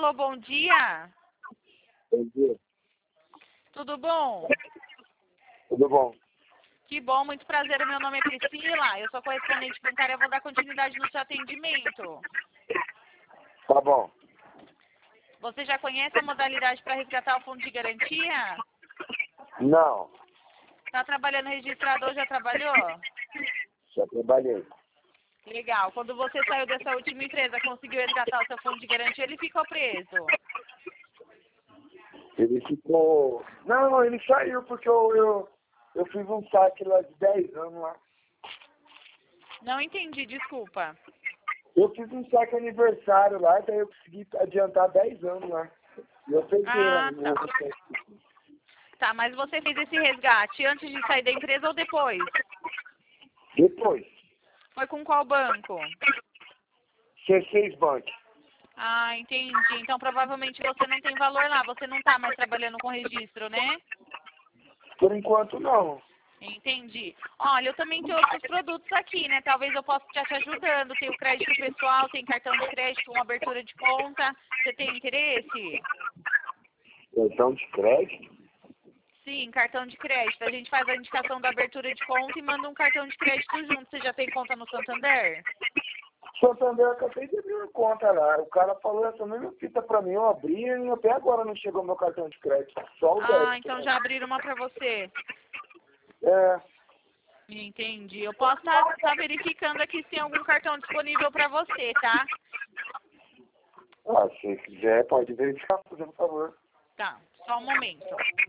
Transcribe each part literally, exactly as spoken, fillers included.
Alô, bom dia. Bom dia. Tudo bom? Tudo bom? Que bom, muito prazer. Meu nome é Priscila. Eu sou correspondente bancária. Eu vou dar continuidade no seu atendimento. Tá bom. Você já conhece a modalidade para resgatar o fundo de garantia? Não, Está trabalhando registrado ou já trabalhou? já trabalhei. Legal. Quando você saiu dessa última empresa, conseguiu resgatar o seu fundo de garantia, ele ficou preso? Ele ficou... Não, ele saiu porque eu, eu, eu fiz um saque lá de dez anos lá. Não entendi, desculpa. Eu fiz um saque aniversário lá, daí eu consegui adiantar dez anos lá. E eu peguei Ah, lá. tá. Tá, mas você fez esse resgate antes de sair da empresa ou depois? Depois, Foi com qual banco? C seis Bank. Ah, entendi. Então provavelmente você não tem valor lá, você não está mais trabalhando com registro, né? Por enquanto, não. Entendi. Olha, eu também tenho outros produtos aqui, né? Talvez eu possa estar te ajudando. Tem o crédito pessoal, tem cartão de crédito, uma abertura de conta. Você tem interesse? Cartão de crédito? Sim, cartão de crédito. A gente faz a indicação da abertura de conta e manda um cartão de crédito junto. Você já tem conta no Santander? Santander, eu acabei de abrir uma conta lá. O cara falou essa mesma fita pra mim, eu abri e até agora não chegou meu cartão de crédito. Só o Ah, débito. então já abriram uma para você. É, Entendi. Eu posso estar verificando aqui se tem algum cartão disponível para você, tá? ah, se quiser, pode verificar, fazendo favor. Tá, só um momento.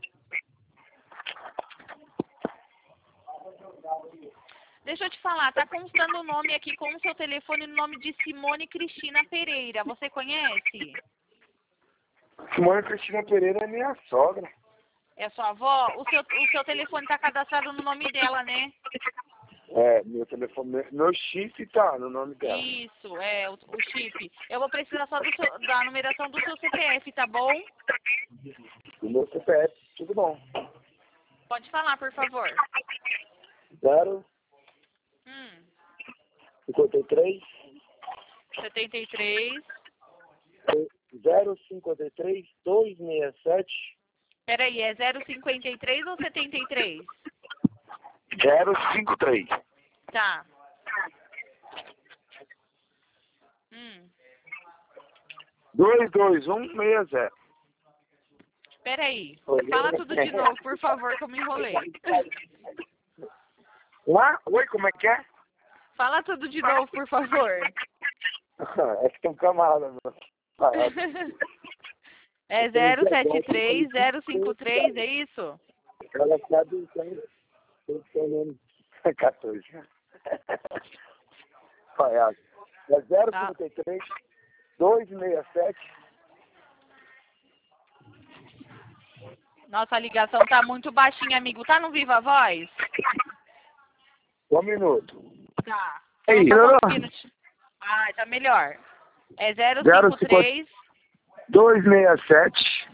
Deixa eu te falar, tá constando o nome aqui com o seu telefone no nome de Simone Cristina Pereira. Você conhece? Simone Cristina Pereira é minha sogra. É sua avó? O seu, o seu telefone tá cadastrado no nome dela, né? É, meu telefone, meu chip tá no nome dela. Isso, é, o, o chip. Eu vou precisar só do seu, da numeração do seu C P F, tá bom? O meu C P F, tudo bom. Pode falar, por favor. Zero, Hum, cinquenta e três, setenta e três. zero, cinquenta e três, dois seis sete, Peraí, é zero cinquenta e três ou setenta e três? zero cinco três. Tá. Hum. dois dois um seis zero. Peraí. Fala tudo de novo, por favor, que eu me enrolei. Lá? Oi, como é que é? Fala tudo de novo, por favor. É que tem um camarada, meu. É zero sete três, zero cinco três, é isso? Ela sabe o que é nome. quatorze. Palhaço. É zero cinquenta e três, dois seis sete. Nossa, a ligação tá muito baixinha, amigo. Tá no Viva Voz? Um minuto. Tá. Ei, Não tá melhorou? conseguindo te- Ah, tá melhor. É zero cinco três... dois seis sete,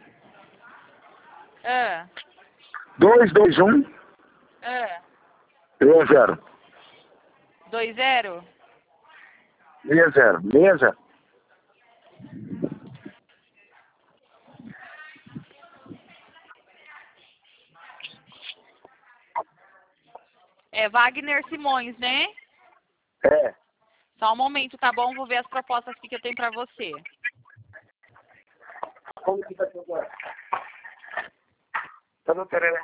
Ah, dois dois um, ah, seis zero. dois zero? seis zero. seis zero. É Wagner Simões, né? É. Só um momento, tá bom? Vou ver as propostas aqui que eu tenho pra você. Como que tá aqui agora? Tá no tereré.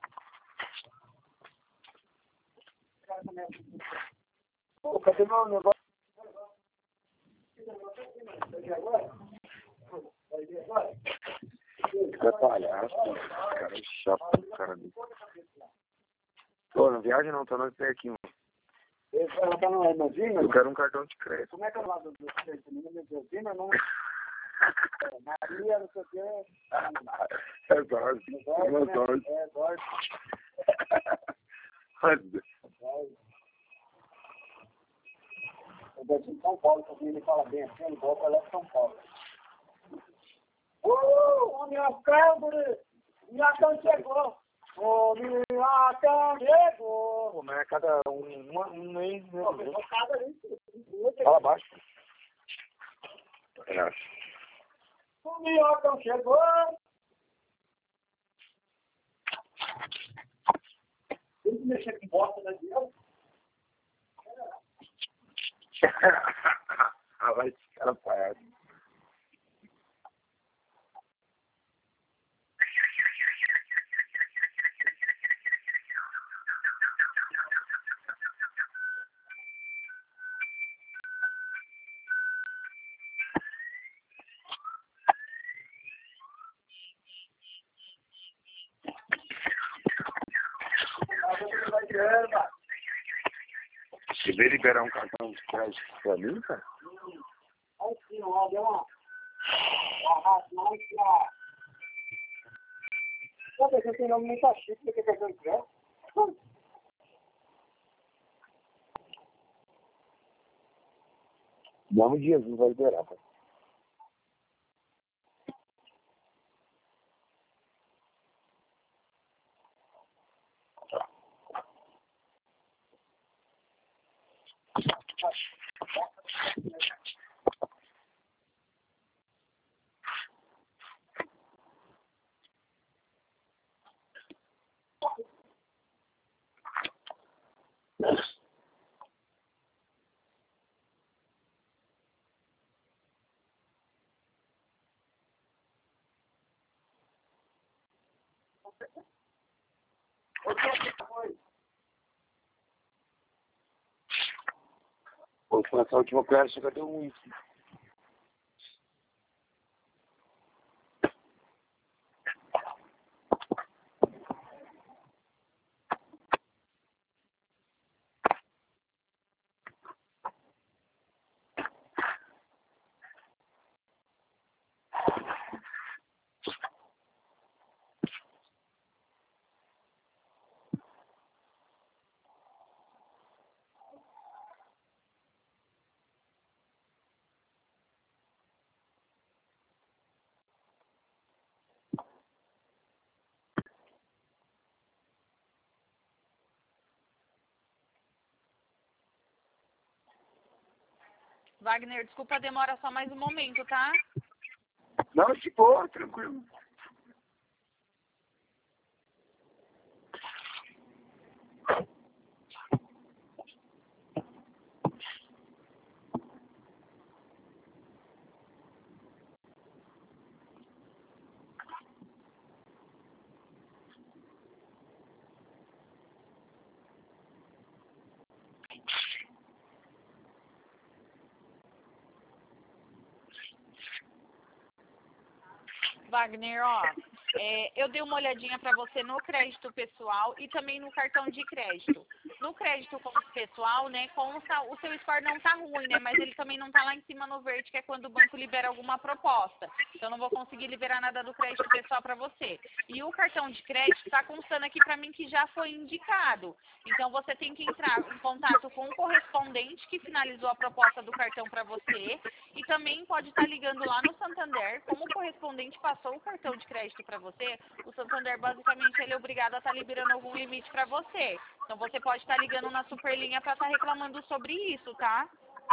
Pô, cadê meu negócio? Fica palhaço, cara, chato, cara. Pô, não viaja não, tô no pé aqui, mano. Ela tá no Imagina? Eu quero um cartão de crédito. Como é que é o lado do Imagina? Não. Maria, não sei o quê. É Jorge. É Jorge. É Jorge. Eu desci em São Paulo, porque ele fala bem assim, ele volta lá de São Paulo. Uh, o minhocão, guri! O minhocão chegou! O minhocão chegou! Pô, mas é cada um, um, um mês, né? Fala baixo. É. O minhocão chegou. Tem que mexer com bosta da Deus. Ah, vai esse cara palhaço. Você veio liberar um cartão de crédito pra mim, cara? Aí sim, ó, deu uma... Arrasta mais pra... Sabe, você tem nome muito chique, você quer cartão de crédito? Nome de Jesus vai liberar, cara. Vou passar a última peça, cadê o uísque? Wagner, desculpa a demora, só mais um momento, tá? Não, de boa, tranquilo. Wagner, ó, é, eu dei uma olhadinha para você no crédito pessoal e também no cartão de crédito. No crédito pessoal, né, consta, o seu score não tá ruim, né, mas ele também não tá lá em cima no verde, que é quando o banco libera alguma proposta. Então, eu não vou conseguir liberar nada do crédito pessoal para você. E o cartão de crédito tá constando aqui para mim que já foi indicado. Então, você tem que entrar em contato com o correspondente que finalizou a proposta do cartão para você e também pode estar ligando lá no Santander, como o correspondente passou o cartão de crédito para você, o Santander basicamente ele é obrigado a estar liberando algum limite para você. Então você pode estar ligando na Superlinha para estar reclamando sobre isso, tá?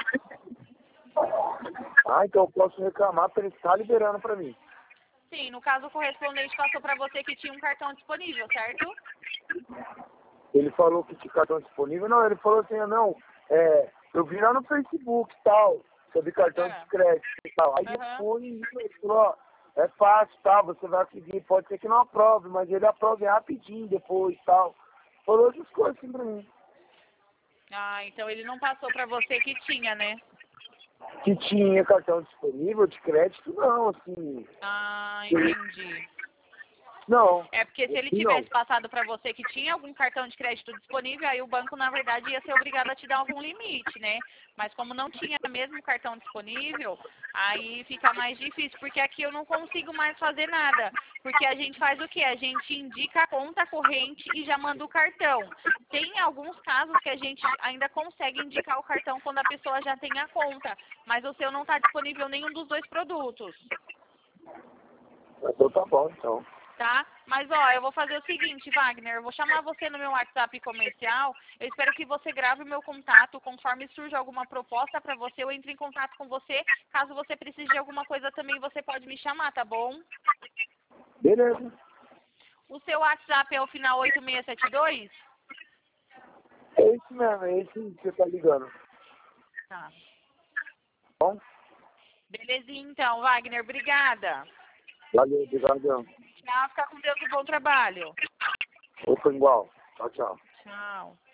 Ah, então eu posso reclamar para ele estar liberando para mim. Sim, no caso o correspondente passou para você que tinha um cartão disponível, certo? Ele falou que tinha cartão disponível. Não, ele falou assim, não, é, eu vi lá no Facebook e tal, sobre cartão É. de crédito e tal. Aí Uhum. depois ele falou, ó, é fácil, tá, você vai seguir, pode ser que não aprove, mas ele aprove rapidinho depois e tal. Falou essas coisas assim pra mim. Ah, então ele não passou para você que tinha, né? Que tinha cartão disponível de crédito, não, assim. Ah, entendi. Não. É porque se ele Não. tivesse passado para você que tinha algum cartão de crédito disponível, aí o banco, na verdade, ia ser obrigado a te dar algum limite, né? Mas como não tinha mesmo cartão disponível, aí fica mais difícil, porque aqui eu não consigo mais fazer nada. Porque a gente faz o quê? A gente indica a conta corrente e já manda o cartão. Tem alguns casos que a gente ainda consegue indicar o cartão quando a pessoa já tem a conta, mas o seu não está disponível nenhum dos dois produtos. Então tá bom, então. Tá? Mas, ó, eu vou fazer o seguinte, Wagner, eu vou chamar você no meu WhatsApp comercial, eu espero que você grave o meu contato, conforme surja alguma proposta pra você, eu entro em contato com você, caso você precise de alguma coisa também, você pode me chamar, tá bom? Beleza. O seu WhatsApp é o final oito seis sete dois? É isso mesmo, é esse que você tá ligando. Tá. Bom? Belezinha, então, Wagner, obrigada. Valeu, obrigado. Tchau, fica com Deus e bom trabalho. Opa, igual. Tchau, tchau. Tchau.